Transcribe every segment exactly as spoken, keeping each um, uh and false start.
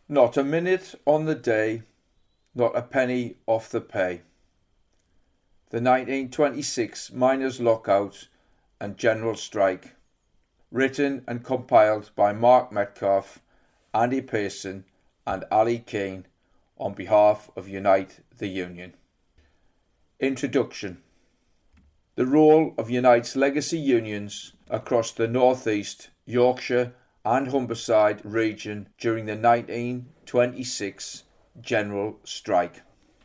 Not a minute on the day, not a penny off the pay. The nineteen twenty-six Miners' Lockout and General Strike. Written and compiled by Mark Metcalf, Andy Pearson and Ali Keane on behalf of Unite the Union. Introduction. The role of Unite's legacy unions across the North East, Yorkshire and Humberside region during the nineteen twenty-six General Strike.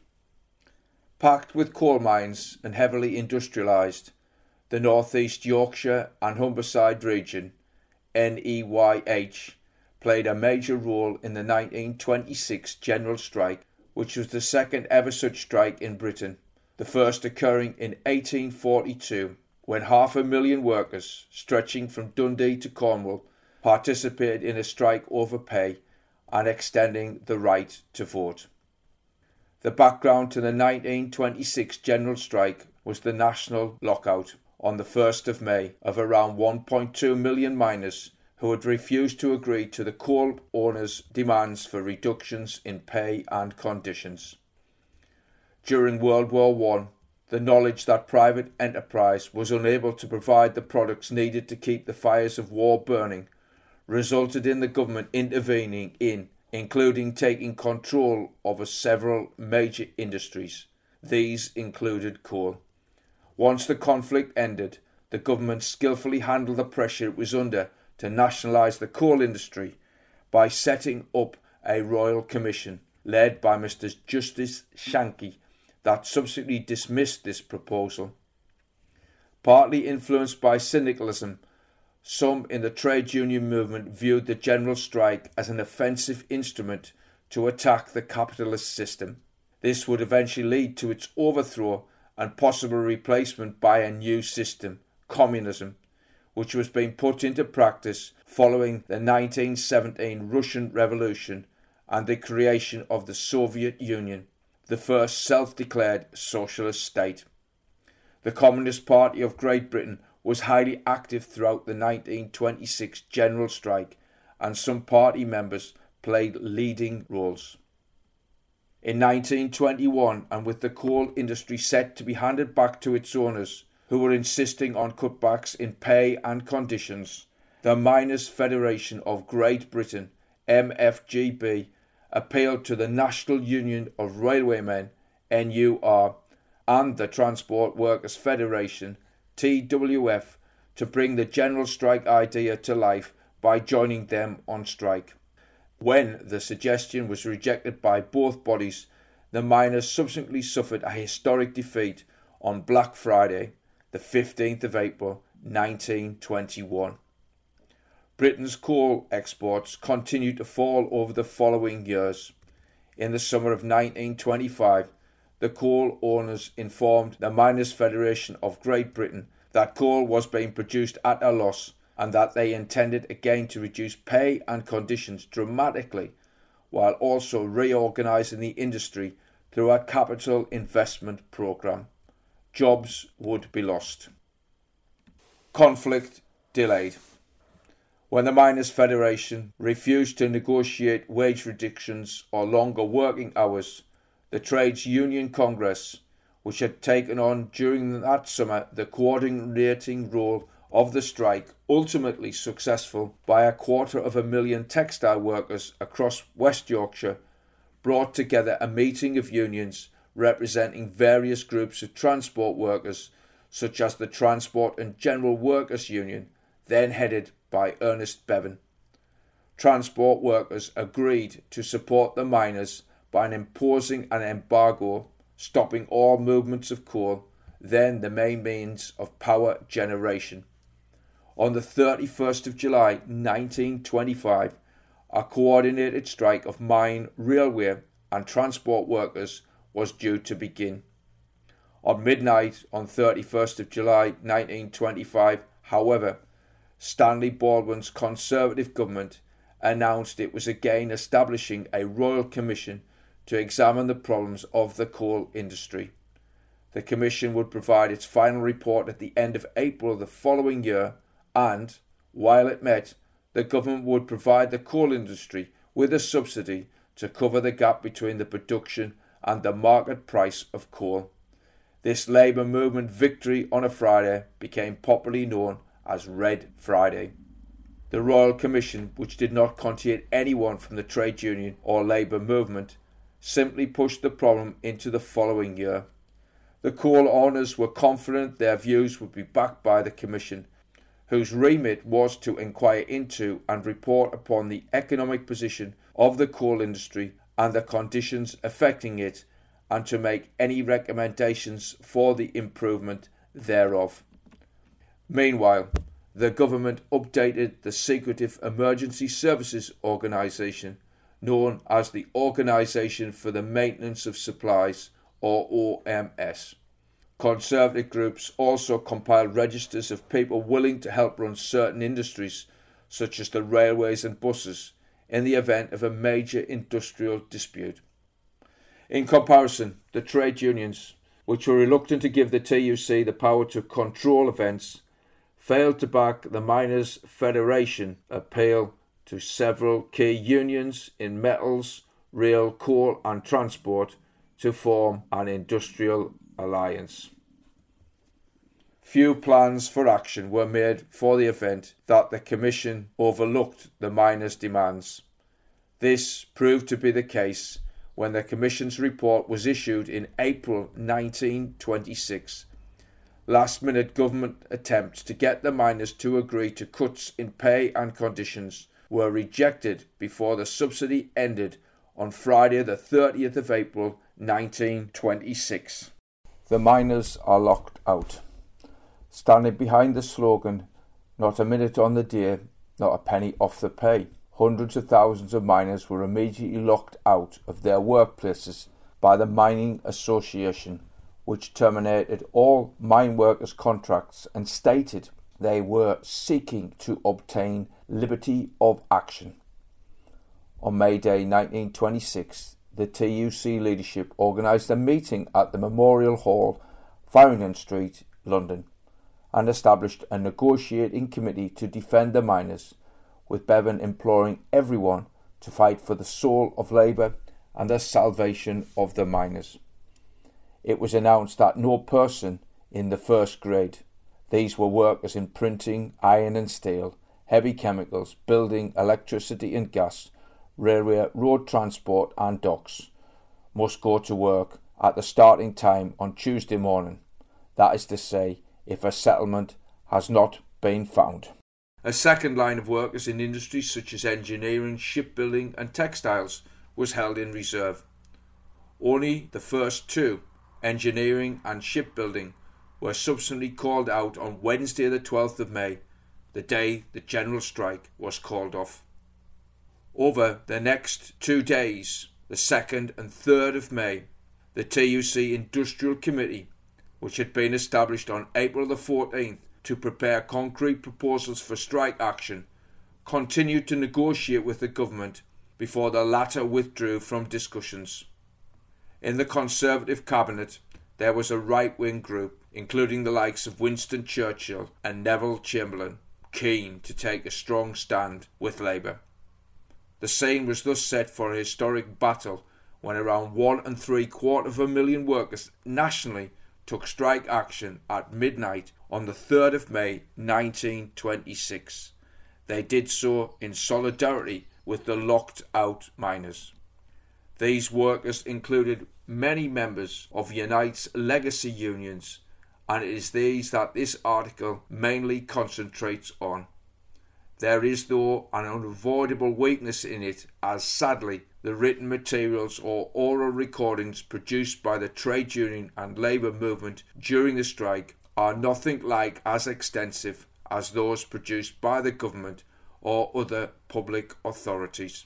Packed with coal mines and heavily industrialised, the North East Yorkshire and Humberside region, N E Y H, played a major role in the nineteen twenty-six General Strike, which was the second ever such strike in Britain, the first occurring in eighteen forty-two, when half a million workers, stretching from Dundee to Cornwall, participated in a strike over pay and extending the right to vote. The background to the nineteen twenty-six General Strike was the national lockout on the first of May of around one point two million miners who had refused to agree to the coal owners' demands for reductions in pay and conditions. During World War One, the knowledge that private enterprise was unable to provide the products needed to keep the fires of war burning resulted in the government intervening in, including taking control over several major industries. These included coal. Once the conflict ended, the government skillfully handled the pressure it was under to nationalise the coal industry by setting up a royal commission led by Mister Justice Shanky that subsequently dismissed this proposal. Partly influenced by syndicalism, some in the trade union movement viewed the general strike as an offensive instrument to attack the capitalist system. This would eventually lead to its overthrow and possible replacement by a new system, communism, which was being put into practice following the nineteen seventeen Russian Revolution and the creation of the Soviet Union, the first self-declared socialist state. The Communist Party of Great Britain was highly active throughout the nineteen twenty-six General Strike, and some party members played leading roles. In nineteen twenty-one, and with the coal industry set to be handed back to its owners, who were insisting on cutbacks in pay and conditions, the Miners' Federation of Great Britain, M F G B, appealed to the National Union of Railwaymen, N U R, and the Transport Workers' Federation, T W F, to bring the general strike idea to life by joining them on strike. When the suggestion was rejected by both bodies, the miners subsequently suffered a historic defeat on Black Friday, the fifteenth of April nineteen twenty-one. Britain's coal exports continued to fall over the following years. In the summer of nineteen twenty-five, the coal owners informed the Miners' Federation of Great Britain that coal was being produced at a loss and that they intended again to reduce pay and conditions dramatically, while also reorganising the industry through a capital investment programme. Jobs would be lost. Conflict delayed. When the Miners' Federation refused to negotiate wage reductions or longer working hours, the Trades Union Congress, which had taken on during that summer the coordinating role of the strike, ultimately successful by a quarter of a million textile workers across West Yorkshire, brought together a meeting of unions representing various groups of transport workers, such as the Transport and General Workers Union, then headed by Ernest Bevan. Transport workers agreed to support the miners by imposing an embargo, stopping all movements of coal, then the main means of power generation. On the thirty-first of July nineteen twenty-five, a coordinated strike of mine, railway and transport workers was due to begin. On midnight on thirty-first of July nineteen twenty-five, however, Stanley Baldwin's Conservative government announced it was again establishing a royal commission to examine the problems of the coal industry. The commission would provide its final report at the end of April of the following year, and, while it met, the government would provide the coal industry with a subsidy to cover the gap between the production and the market price of coal. This Labour movement victory on a Friday became popularly known as Red Friday. The Royal Commission, which did not contain anyone from the trade union or Labour movement, simply pushed the problem into the following year. The coal owners were confident their views would be backed by the Commission, whose remit was to inquire into and report upon the economic position of the coal industry and the conditions affecting it, and to make any recommendations for the improvement thereof. Meanwhile, the government updated the secretive Emergency Services Organisation, known as the Organisation for the Maintenance of Supplies, or O M S. Conservative groups also compiled registers of people willing to help run certain industries, such as the railways and buses, in the event of a major industrial dispute. In comparison, the trade unions, which were reluctant to give the T U C the power to control events, failed to back the Miners' Federation appeal to several key unions in metals, rail, coal and transport to form an industrial alliance. Few plans for action were made for the event that the Commission overlooked the miners' demands. This proved to be the case when the Commission's report was issued in April nineteen twenty-six. Last-minute government attempts to get the miners to agree to cuts in pay and conditions were rejected before the subsidy ended on Friday the thirtieth of April nineteen twenty-six. The miners are locked out. Standing behind the slogan, "Not a minute on the day, not a penny off the pay," hundreds of thousands of miners were immediately locked out of their workplaces by the Mining Association, which terminated all mine workers' contracts and stated they were seeking to obtain liberty of action. On May Day nineteen twenty-six, the T U C leadership organised a meeting at the Memorial Hall, Farringdon Street, London, and established a negotiating committee to defend the miners, with Bevan imploring everyone to fight for the soul of labour and the salvation of the miners. It was announced that no person in the first grade, these were workers in printing, iron and steel, heavy chemicals, building, electricity and gas, railway, road transport and docks, must go to work at the starting time on Tuesday morning, that is to say, if a settlement has not been found. A second line of workers in industries such as engineering, shipbuilding and textiles was held in reserve. Only the first two, engineering and shipbuilding, were subsequently called out on Wednesday the twelfth of May, the day the general strike was called off. Over the next two days, the second and third of May, the T U C Industrial Committee, which had been established on April the fourteenth to prepare concrete proposals for strike action, continued to negotiate with the government before the latter withdrew from discussions. In the Conservative cabinet, there was a right-wing group, including the likes of Winston Churchill and Neville Chamberlain, keen to take a strong stand with Labour. The scene was thus set for a historic battle when around one and three quarter of a million workers nationally took strike action at midnight on the third of May nineteen twenty-six. They did so in solidarity with the locked out miners. These workers included many members of Unite's legacy unions, and it is these that this article mainly concentrates on. There is, though, an unavoidable weakness in it, as sadly the written materials or oral recordings produced by the trade union and labour movement during the strike are nothing like as extensive as those produced by the government or other public authorities.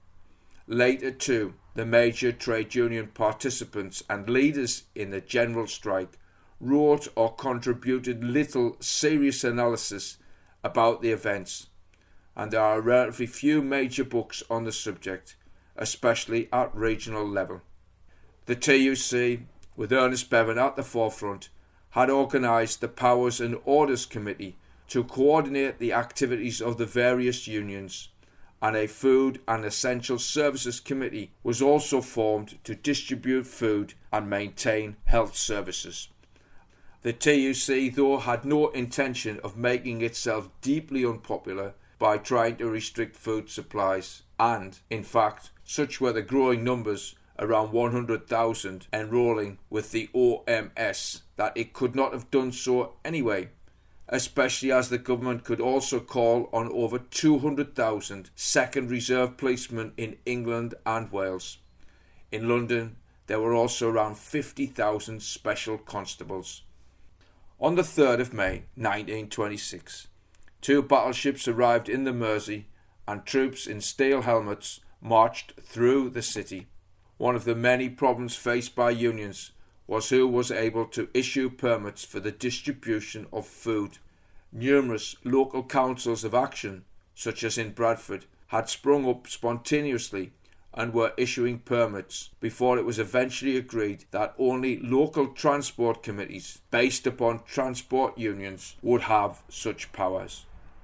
Later too, the major trade union participants and leaders in the general strike wrote or contributed little serious analysis about the events, and there are relatively few major books on the subject, especially at regional level. The T U C, with Ernest Bevan at the forefront, had organised the Powers and Orders Committee to coordinate the activities of the various unions, and a Food and Essential Services Committee was also formed to distribute food and maintain health services. The T U C, though, had no intention of making itself deeply unpopular by trying to restrict food supplies, and, in fact, such were the growing numbers, around one hundred thousand, enrolling with the O M S, that it could not have done so anyway, especially as the government could also call on over two hundred thousand second reserve policemen in England and Wales. In London, there were also around fifty thousand special constables. On the third of May nineteen twenty-six, two battleships arrived in the Mersey and troops in steel helmets marched through the city. One of the many problems faced by unions was who was able to issue permits for the distribution of food. Numerous local councils of action, such as in Bradford, had sprung up spontaneously and were issuing permits before it was eventually agreed that only local transport committees based upon transport unions would have such powers.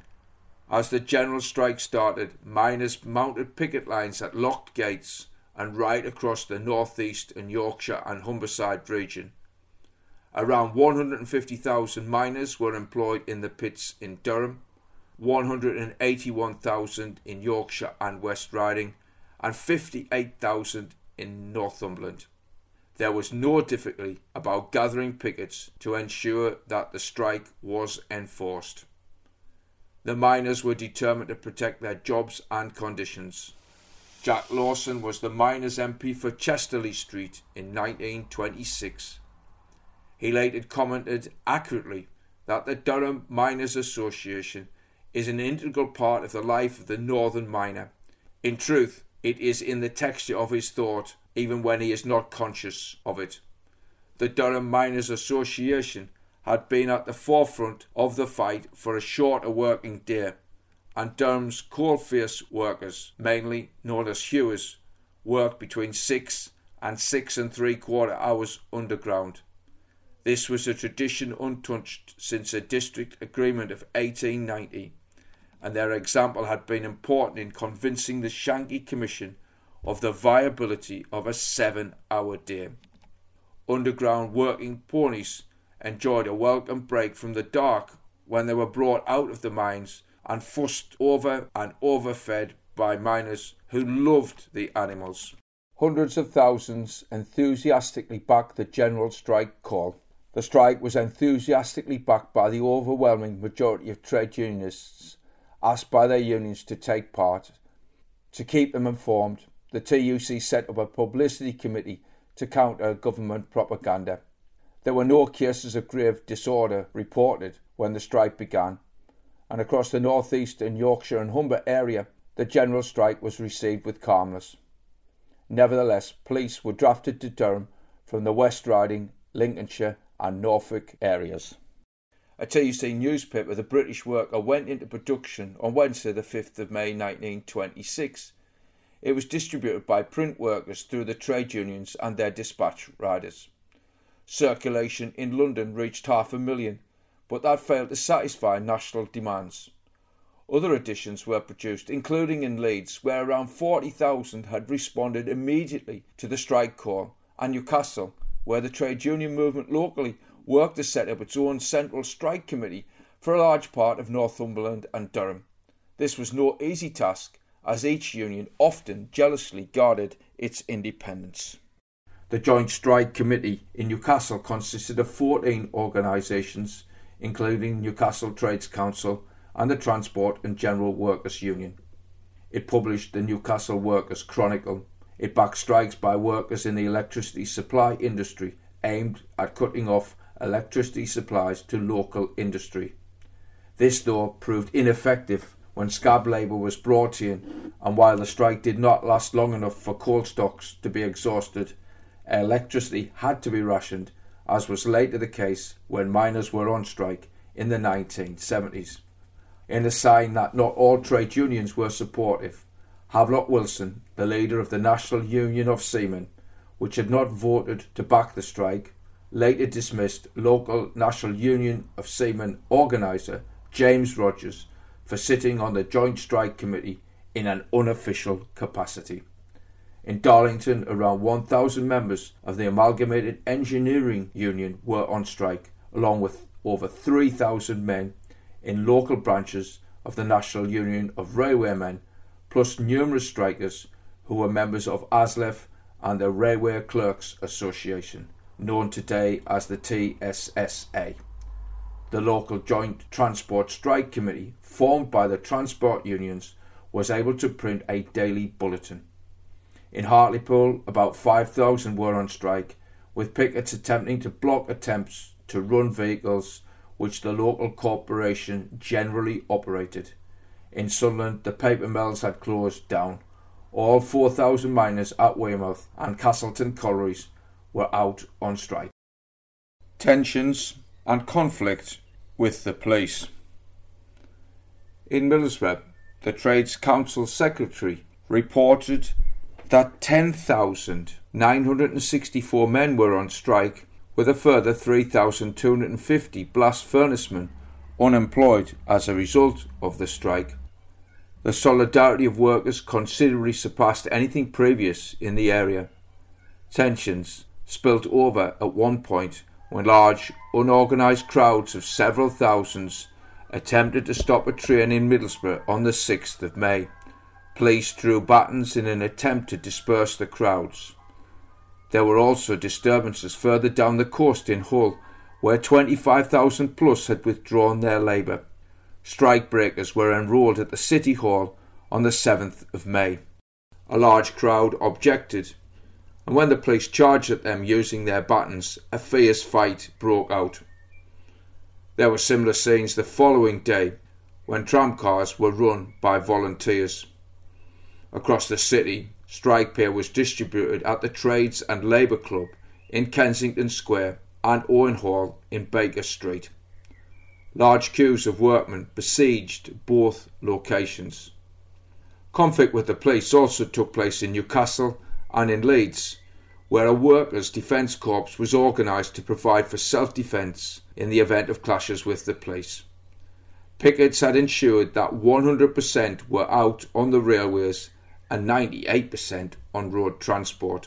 As the general strike started, miners mounted picket lines at locked gates and right across the North East and Yorkshire and Humberside region. Around one hundred fifty thousand miners were employed in the pits in Durham, one hundred eighty-one thousand in Yorkshire and West Riding, and fifty-eight thousand in Northumberland. There was no difficulty about gathering pickets to ensure that the strike was enforced. The miners were determined to protect their jobs and conditions. Jack Lawson was the miners' M P for Chesterley Street in nineteen twenty-six. He later commented accurately that the Durham Miners Association is an integral part of the life of the northern miner. In truth, it is in the texture of his thought, even when he is not conscious of it. The Durham Miners Association had been at the forefront of the fight for a shorter working day, and Durham's coalface workers, mainly known as hewers, worked between six and six and three quarter hours underground. This was a tradition untouched since a district agreement of eighteen ninety, and their example had been important in convincing the Shankley Commission of the viability of a seven-hour day. Underground working ponies enjoyed a welcome break from the dark when they were brought out of the mines and fussed over and overfed by miners who loved the animals. Hundreds of thousands enthusiastically backed the general strike call. The strike was enthusiastically backed by the overwhelming majority of trade unionists asked by their unions to take part. To keep them informed, the T U C set up a publicity committee to counter government propaganda. There were no cases of grave disorder reported when the strike began, and across the North East and Yorkshire and Humber area, the general strike was received with calmness. Nevertheless, police were drafted to Durham from the West Riding, Lincolnshire and Norfolk areas. A T U C newspaper, The British Worker, went into production on Wednesday the fifth of May nineteen twenty-six. It was distributed by print workers through the trade unions and their dispatch riders. Circulation in London reached half a million, but that failed to satisfy national demands. Other editions were produced, including in Leeds, where around forty thousand had responded immediately to the strike call, and Newcastle, where the trade union movement locally worked to set up its own central strike committee for a large part of Northumberland and Durham. This was no easy task, as each union often jealously guarded its independence. The Joint Strike Committee in Newcastle consisted of fourteen organisations, including Newcastle Trades Council and the Transport and General Workers Union. It published the Newcastle Workers Chronicle. It backed strikes by workers in the electricity supply industry aimed at cutting off electricity supplies to local industry. This, though, proved ineffective when scab labour was brought in, and while the strike did not last long enough for coal stocks to be exhausted, electricity had to be rationed, as was later the case when miners were on strike in the nineteen seventies. In a sign that not all trade unions were supportive, Havelock Wilson, the leader of the National Union of Seamen, which had not voted to back the strike, later dismissed local National Union of Seamen organiser James Rogers for sitting on the Joint Strike Committee in an unofficial capacity. In Darlington, around one thousand members of the Amalgamated Engineering Union were on strike, along with over three thousand men in local branches of the National Union of Railwaymen, plus numerous strikers who were members of ASLEF and the Railway Clerks Association, known today as the T S S A. The local Joint Transport Strike Committee, formed by the transport unions, was able to print a daily bulletin. In Hartlepool, about five thousand were on strike, with pickets attempting to block attempts to run vehicles which the local corporation generally operated. In Sunderland, the paper mills had closed down. All four thousand miners at Weymouth and Castleton collieries were out on strike. Tensions and conflict with the police. In Middlesbrough, the Trades Council Secretary reported that ten thousand nine hundred sixty-four men were on strike, with a further three thousand two hundred fifty blast furnacemen unemployed as a result of the strike. The solidarity of workers considerably surpassed anything previous in the area. Tensions spilt over at one point when large, unorganised crowds of several thousands attempted to stop a train in Middlesbrough on the sixth of May. Police drew batons in an attempt to disperse the crowds. There were also disturbances further down the coast in Hull, where twenty-five thousand plus had withdrawn their labour. Strikebreakers were enrolled at the City Hall on the seventh of May. A large crowd objected, and when the police charged at them using their batons, a fierce fight broke out. There were similar scenes the following day, when tramcars were run by volunteers. Across the city, strike pay was distributed at the Trades and Labour Club in Kensington Square and Owen Hall in Baker Street. Large queues of workmen besieged both locations. Conflict with the police also took place in Newcastle and in Leeds, where a workers' defence corps was organised to provide for self-defence in the event of clashes with the police. Pickets had ensured that one hundred percent were out on the railways and ninety-eight percent on road transport.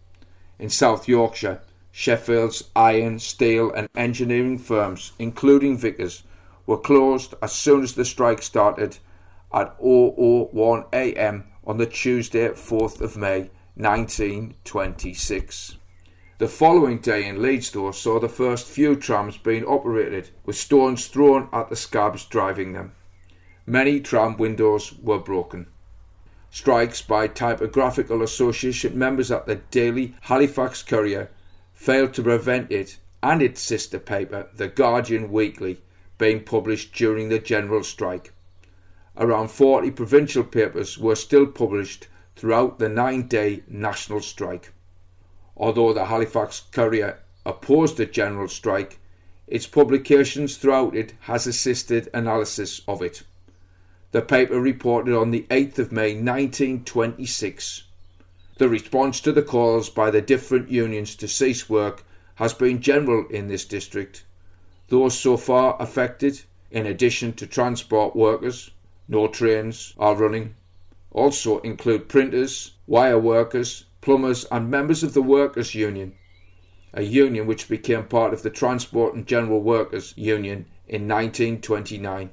In South Yorkshire, Sheffield's iron, steel and engineering firms, including Vickers, were closed as soon as the strike started at oh oh one a m on the Tuesday, fourth of May nineteen twenty-six. The following day in Leeds, though, saw the first few trams being operated, with stones thrown at the scabs driving them. Many tram windows were broken. Strikes by Typographical Association members at the Daily Halifax Courier failed to prevent it and its sister paper, The Guardian Weekly, being published during the general strike. Around forty provincial papers were still published throughout the nine-day national strike. Although the Halifax Courier opposed the general strike, its publications throughout it has assisted analysis of it. The paper reported on the eighth of May nineteen twenty-six. The response to the calls by the different unions to cease work has been general in this district. Those so far affected, in addition to transport workers, no trains are running, also include printers, wire workers, plumbers and members of the Workers' Union, a union which became part of the Transport and General Workers' Union in nineteen twenty-nine.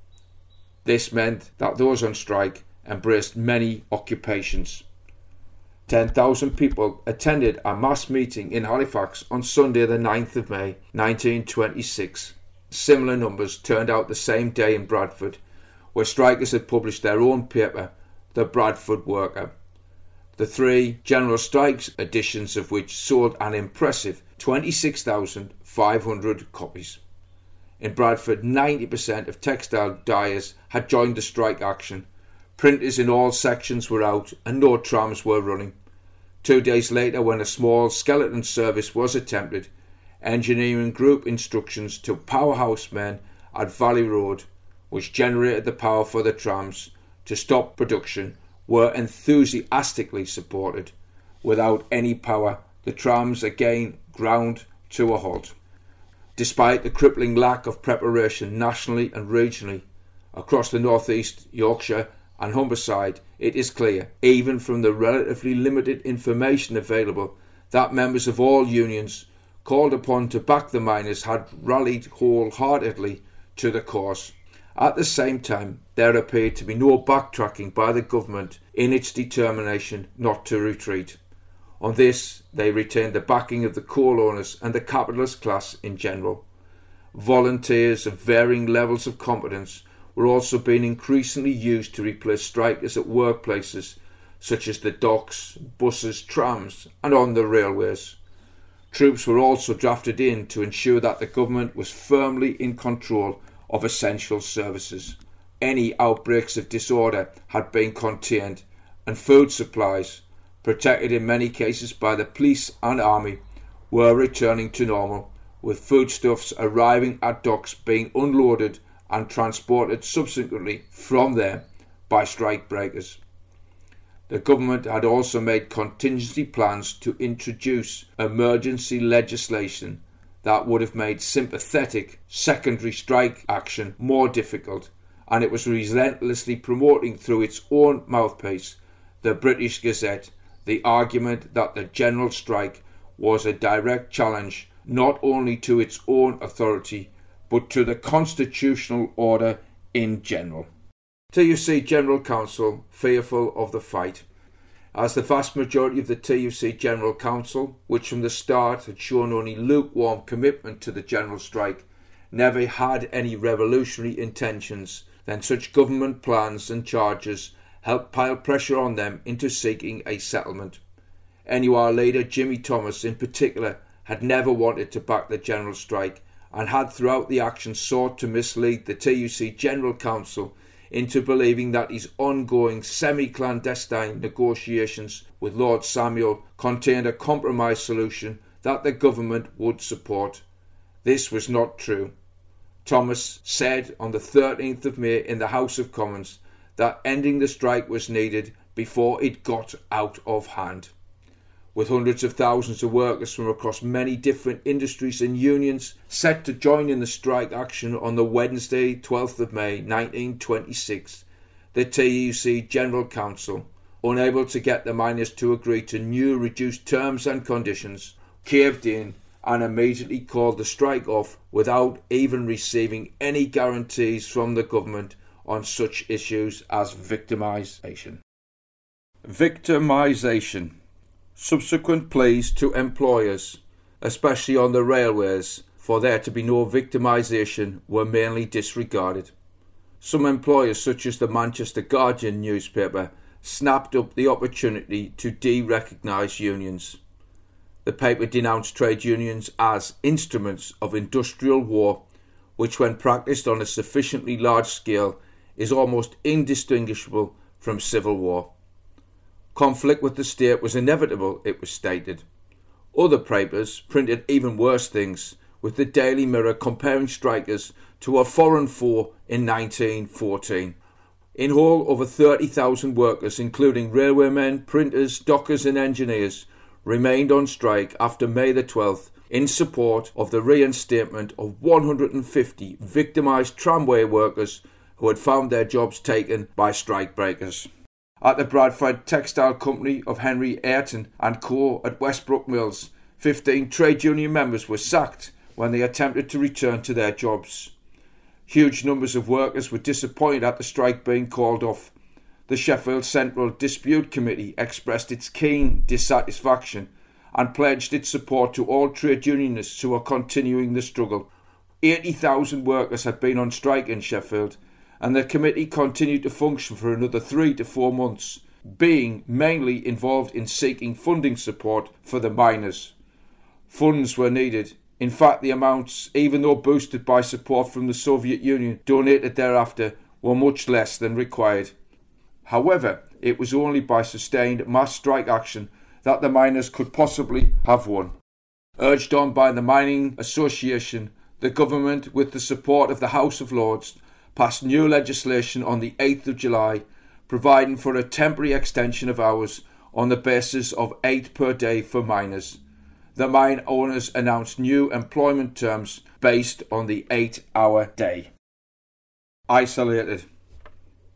This meant that those on strike embraced many occupations. ten thousand people attended a mass meeting in Halifax on Sunday the ninth of May nineteen twenty-six. Similar numbers turned out the same day in Bradford, where strikers had published their own paper, The Bradford Worker. The three general strikes editions of which sold an impressive twenty-six thousand five hundred copies. In Bradford, ninety percent of textile dyers had joined the strike action. Printers in all sections were out and no trams were running. Two days later, when a small skeleton service was attempted, engineering group instructions to powerhouse men at Valley Road, which generated the power for the trams, to stop production were enthusiastically supported. Without any power, the trams again ground to a halt. Despite the crippling lack of preparation nationally and regionally, across the North East, Yorkshire and Humberside, it is clear, even from the relatively limited information available, that members of all unions called upon to back the miners had rallied wholeheartedly to the cause. At the same time, there appeared to be no backtracking by the government in its determination not to retreat. On this, they retained the backing of the coal owners and the capitalist class in general. Volunteers of varying levels of competence were also being increasingly used to replace strikers at workplaces such as the docks, buses, trams, and on the railways. Troops were also drafted in to ensure that the government was firmly in control of essential services. Any outbreaks of disorder had been contained, and food supplies, protected in many cases by the police and army, were returning to normal, with foodstuffs arriving at docks being unloaded and transported subsequently from there by strike breakers. The government had also made contingency plans to introduce emergency legislation that would have made sympathetic secondary strike action more difficult, and it was relentlessly promoting through its own mouthpiece, the British Gazette, the argument that the general strike was a direct challenge not only to its own authority but to the constitutional order in general. T U C General Council fearful of the fight. As the vast majority of the T U C General Council, which from the start had shown only lukewarm commitment to the general strike, never had any revolutionary intentions, then such government plans and charges helped pile pressure on them into seeking a settlement. N U R leader Jimmy Thomas in particular had never wanted to back the general strike and had throughout the action sought to mislead the T U C General Council into believing that his ongoing semi-clandestine negotiations with Lord Samuel contained a compromise solution that the government would support. This was not true. Thomas said on the thirteenth of May in the House of Commons that ending the strike was needed before it got out of hand. With hundreds of thousands of workers from across many different industries and unions set to join in the strike action on the Wednesday, twelfth of May nineteen twenty-six, the T U C General Council, unable to get the miners to agree to new reduced terms and conditions, caved in and immediately called the strike off without even receiving any guarantees from the government on such issues as victimisation. Victimisation. Subsequent pleas to employers, especially on the railways, for there to be no victimisation were mainly disregarded. Some employers, such as the Manchester Guardian newspaper, snapped up the opportunity to de-recognise unions. The paper denounced trade unions as instruments of industrial war, which when practised on a sufficiently large scale is almost indistinguishable from civil war. Conflict with the state was inevitable, it was stated. Other papers printed even worse things, with the Daily Mirror comparing strikers to a foreign foe in nineteen fourteen. In all, over thirty thousand workers, including railwaymen, printers, dockers and engineers, remained on strike after May the twelfth in support of the reinstatement of one hundred fifty victimised tramway workers who had found their jobs taken by strike breakers. At the Bradford Textile Company of Henry Ayrton and Co at Westbrook Mills, fifteen trade union members were sacked when they attempted to return to their jobs. Huge numbers of workers were disappointed at the strike being called off. The Sheffield Central Dispute Committee expressed its keen dissatisfaction and pledged its support to all trade unionists who are continuing the struggle. eighty thousand workers had been on strike in Sheffield, and the committee continued to function for another three to four months, being mainly involved in seeking funding support for the miners. Funds were needed. In fact, the amounts, even though boosted by support from the Soviet Union donated thereafter, were much less than required. However, it was only by sustained mass strike action that the miners could possibly have won. Urged on by the Mining Association, the government, with the support of the House of Lords, passed new legislation on the eighth of July, providing for a temporary extension of hours on the basis of eight per day for miners. The mine owners announced new employment terms based on the eight-hour day. Isolated.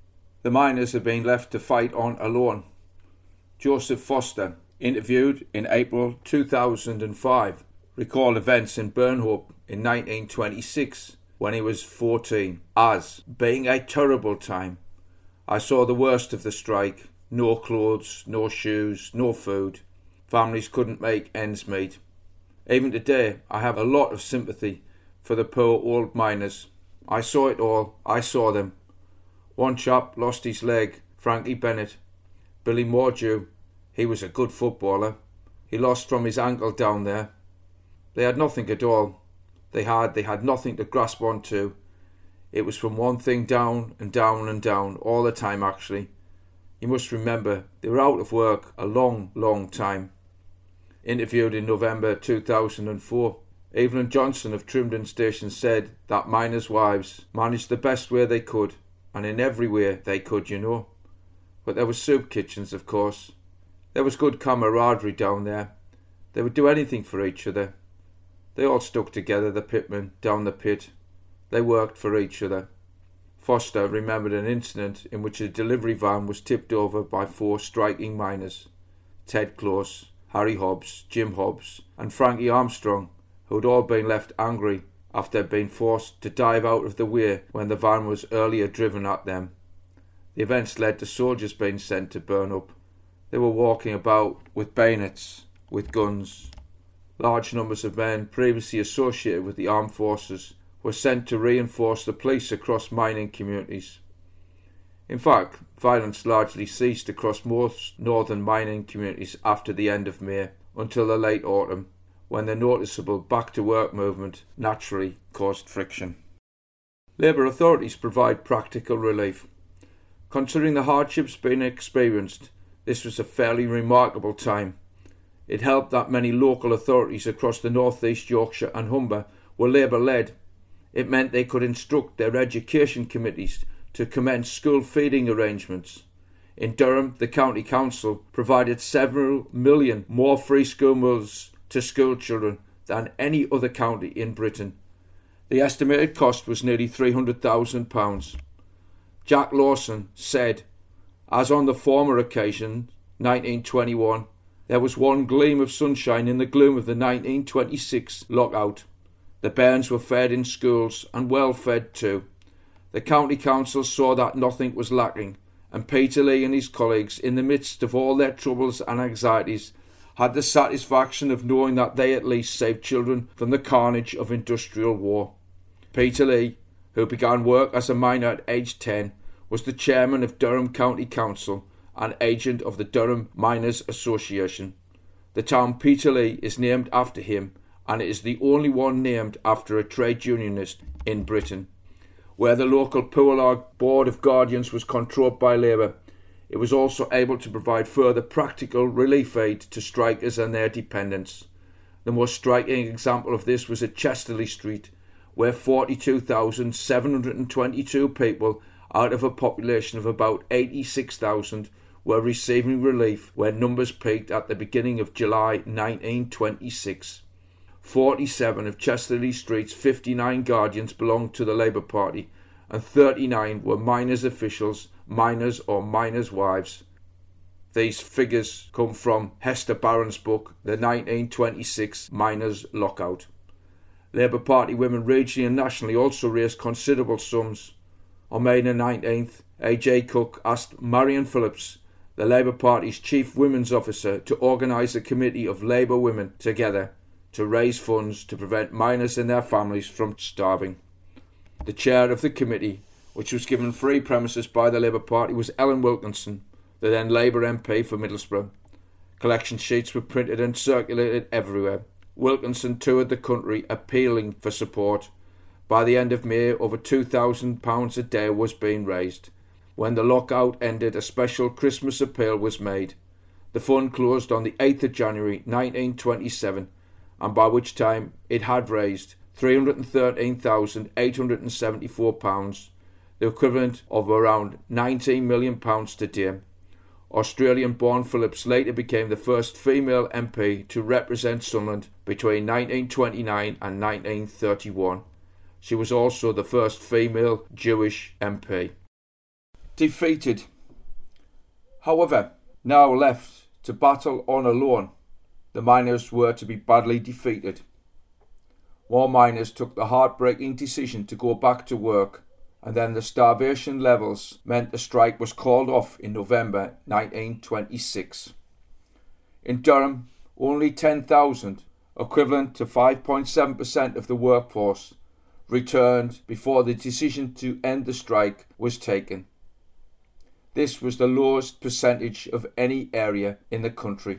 the miners had been left to fight on alone. Joseph Foster, interviewed in April two thousand five, recalled events in Burnhope in nineteen twenty-six when he was fourteen as being a terrible time. I saw the worst of the strike. No clothes, no shoes, no food. Families couldn't make ends meet. Even today, I have a lot of sympathy for the poor old miners. I saw it all. I saw them. One chap lost his leg, Frankie Bennett. Billy Mordew, he was a good footballer. He lost from his ankle down there. They had nothing at all. They had, they had nothing to grasp onto. It was from one thing down and down and down, all the time actually. You must remember, they were out of work a long, long time. Interviewed in November two thousand four, Evelyn Johnson of Trimdon Station said that miners' wives managed the best way they could, and in every way they could, you know. But there were soup kitchens, of course. There was good camaraderie down there. They would do anything for each other. They all stuck together, the pitmen, down the pit. They worked for each other. Foster remembered an incident in which a delivery van was tipped over by four striking miners. Ted Close, Harry Hobbs, Jim Hobbs and Frankie Armstrong, who had all been left angry after being forced to dive out of the way when the van was earlier driven at them. The events led to soldiers being sent to burn up. They were walking about with bayonets, with guns. Large numbers of men previously associated with the armed forces were sent to reinforce the police across mining communities. In fact, violence largely ceased across most northern mining communities after the end of May until the late autumn, when the noticeable back-to-work movement naturally caused friction. Labour authorities provide practical relief. Considering the hardships being experienced, this was a fairly remarkable time. It helped that many local authorities across the North East Yorkshire and Humber were Labour-led. It meant they could instruct their education committees to commence school feeding arrangements. In Durham, the County Council provided several million more free school meals to school children than any other county in Britain. The estimated cost was nearly three hundred thousand pounds. Jack Lawson said, as on the former occasion, nineteen twenty-one, there was one gleam of sunshine in the gloom of the nineteen twenty-six lockout. The bairns were fed in schools, and well fed too. The County Council saw that nothing was lacking, and Peter Lee and his colleagues, in the midst of all their troubles and anxieties, had the satisfaction of knowing that they at least saved children from the carnage of industrial war. Peter Lee, who began work as a miner at age ten, was the chairman of Durham County Council and agent of the Durham Miners Association. The town Peterlee is named after him, and it is the only one named after a trade unionist in Britain. Where the local Poorlarg Board of Guardians was controlled by Labour, it was also able to provide further practical relief aid to strikers and their dependents. The most striking example of this was at Chesterley Street, where forty-two thousand seven hundred twenty-two people out of a population of about eighty-six thousand were receiving relief when numbers peaked at the beginning of July nineteen twenty-six. forty-seven of Chesterley Street's fifty-nine guardians belonged to the Labour Party, and thirty-nine were miners' officials, miners or miners' wives. These figures come from Hester Barron's book, The nineteen twenty-six Miners' Lockout. Labour Party women regionally and nationally also raised considerable sums. On May the nineteenth, A J Cook asked Marion Phillips, the Labour Party's chief women's officer, to organise a committee of Labour women together to raise funds to prevent miners and their families from starving. The chair of the committee, which was given free premises by the Labour Party, was Ellen Wilkinson, the then Labour M P for Middlesbrough. Collection sheets were printed and circulated everywhere. Wilkinson toured the country appealing for support. By the end of May, over two thousand pounds a day was being raised. When the lockout ended, a special Christmas appeal was made. The fund closed on the eighth of January nineteen twenty-seven, and by which time it had raised three hundred thirteen thousand eight hundred seventy-four pounds, the equivalent of around nineteen million pounds today. Australian-born Phillips later became the first female M P to represent Sunderland between nineteen twenty-nine and nineteen thirty-one. She was also the first female Jewish M P. defeated. However, now left to battle on alone, the miners were to be badly defeated. More miners took the heartbreaking decision to go back to work, and then the starvation levels meant the strike was called off in November nineteen twenty-six. In Durham, only ten thousand, equivalent to five point seven percent of the workforce, returned before the decision to end the strike was taken. This was the lowest percentage of any area in the country.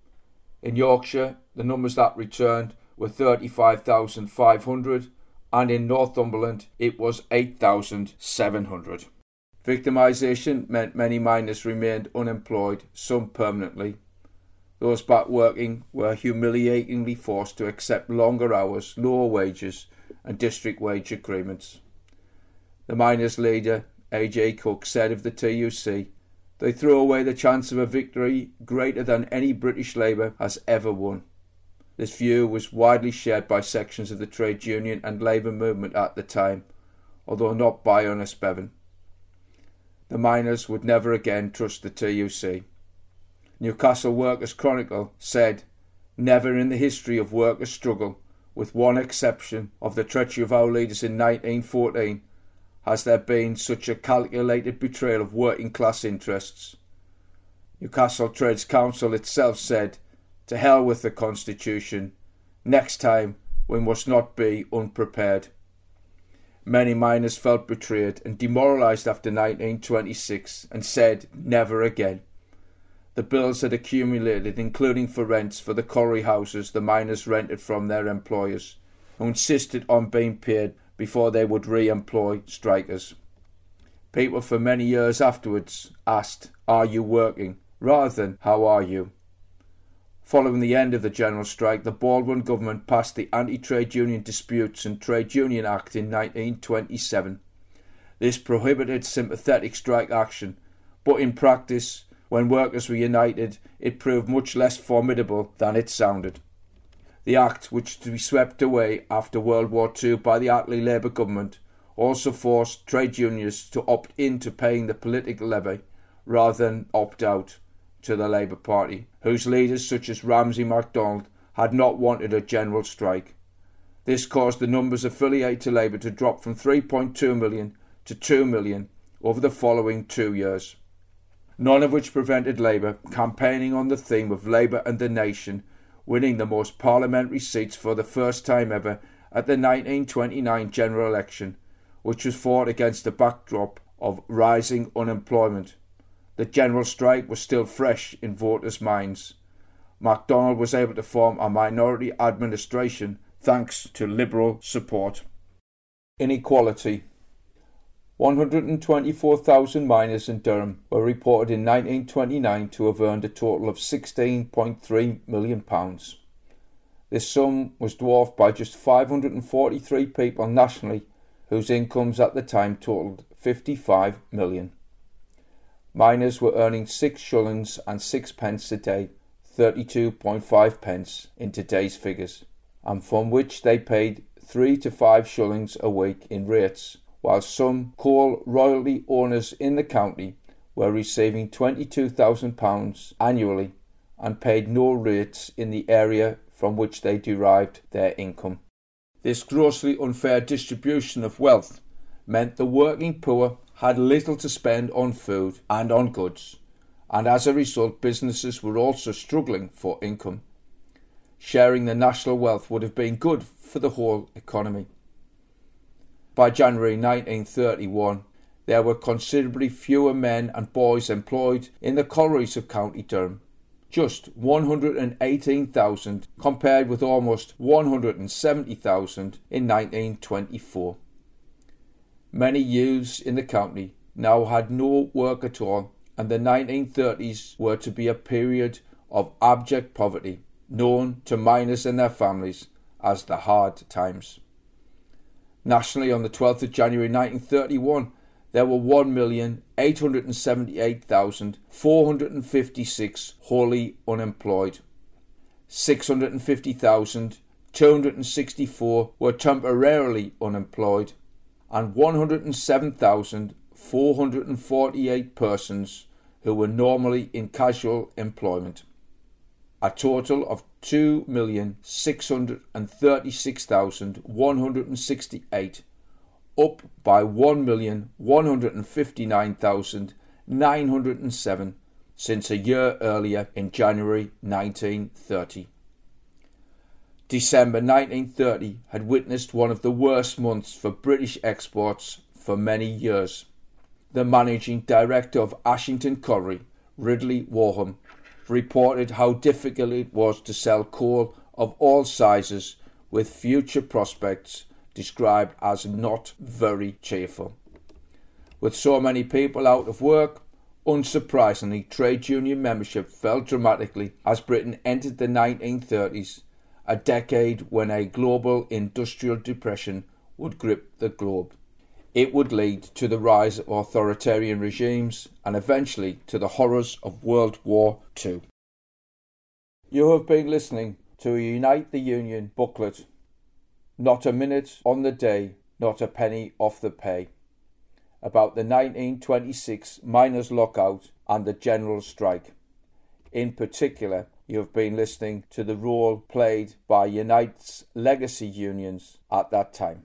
In Yorkshire, the numbers that returned were thirty-five thousand five hundred, and in Northumberland it was eight thousand seven hundred. Victimisation meant many miners remained unemployed, some permanently. Those back working were humiliatingly forced to accept longer hours, lower wages and district wage agreements. The miners' leader, A J Cook, said of the T U C, "They threw away the chance of a victory greater than any British Labour has ever won." This view was widely shared by sections of the trade union and labour movement at the time, although not by Ynys Bevan. The miners would never again trust the T U C. Newcastle Workers' Chronicle said, "Never in the history of workers' struggle, with one exception of the treachery of our leaders in nineteen fourteen, has there been such a calculated betrayal of working class interests." Newcastle Trades Council itself said, "To hell with the Constitution. Next time we must not be unprepared." Many miners felt betrayed and demoralised after nineteen twenty-six and said never again. The bills had accumulated, including for rents for the colliery houses the miners rented from their employers, who insisted on being paid before they would re-employ strikers. People for many years afterwards asked, "Are you working?" rather than "How are you?" Following the end of the general strike, the Baldwin government passed the Anti-Trade Union Disputes and Trade Union Act in nineteen twenty-seven. This prohibited sympathetic strike action, but in practice, when workers were united, it proved much less formidable than it sounded. The Act, which was to be swept away after World War Two by the Attlee Labour government, also forced trade unions to opt into paying the political levy rather than opt out to the Labour Party, whose leaders such as Ramsay MacDonald had not wanted a general strike. This caused the numbers affiliated to Labour to drop from three point two million to two million over the following two years. None of which prevented Labour campaigning on the theme of Labour and the nation, winning the most parliamentary seats for the first time ever at the nineteen twenty-nine general election, which was fought against the backdrop of rising unemployment. The general strike was still fresh in voters' minds. MacDonald was able to form a minority administration thanks to Liberal support. Inequality. one hundred twenty-four thousand miners in Durham were reported in nineteen twenty-nine to have earned a total of sixteen point three million pounds. This sum was dwarfed by just five hundred forty-three people nationally whose incomes at the time totalled fifty-five million. Miners were earning six shillings and sixpence a day, thirty-two point five pence in today's figures, and from which they paid three to five shillings a week in rates, while some coal royalty owners in the county were receiving twenty-two thousand pounds annually and paid no rates in the area from which they derived their income. This grossly unfair distribution of wealth meant the working poor had little to spend on food and on goods, and as a result businesses were also struggling for income. Sharing the national wealth would have been good for the whole economy. By January nineteen thirty-one, there were considerably fewer men and boys employed in the collieries of County Durham, just one hundred eighteen thousand compared with almost one hundred seventy thousand in nineteen twenty-four. Many youths in the county now had no work at all, and the nineteen thirties were to be a period of abject poverty, known to miners and their families as the hard times. Nationally, on the twelfth of January nineteen thirty-one, there were one million eight hundred seventy-eight thousand four hundred fifty-six wholly unemployed. six hundred fifty thousand two hundred sixty-four were temporarily unemployed, and one hundred seven thousand four hundred forty-eight persons who were normally in casual employment. A total of two million six hundred thirty-six thousand one hundred sixty-eight, up by one million one hundred fifty-nine thousand nine hundred seven since a year earlier in January nineteen thirty. December nineteen thirty had witnessed one of the worst months for British exports for many years. The managing director of Ashington Colliery, Ridley Warham, reported how difficult it was to sell coal of all sizes, with future prospects described as not very cheerful. With so many people out of work, unsurprisingly, trade union membership fell dramatically as Britain entered the nineteen thirties, a decade when a global industrial depression would grip the globe. It would lead to the rise of authoritarian regimes and eventually to the horrors of World War Two. You have been listening to a Unite the Union booklet. Not a minute on the day, not a penny off the pay. About the nineteen twenty-six miners' lockout and the general strike. In particular, you have been listening to the role played by Unite's legacy unions at that time.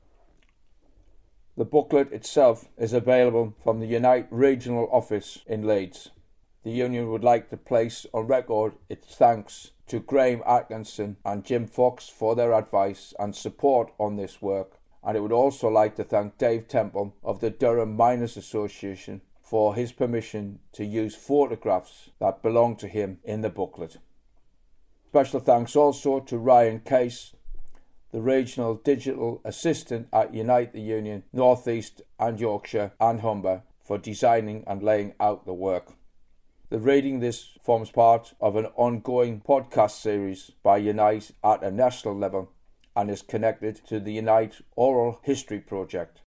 The booklet itself is available from the Unite Regional Office in Leeds. The union would like to place on record its thanks to Graham Atkinson and Jim Fox for their advice and support on this work, and it would also like to thank Dave Temple of the Durham Miners Association for his permission to use photographs that belong to him in the booklet. Special thanks also to Ryan Case, the Regional Digital Assistant at Unite the Union, North East and Yorkshire and Humber, for designing and laying out the work. The reading this forms part of an ongoing podcast series by Unite at a national level and is connected to the Unite Oral History Project.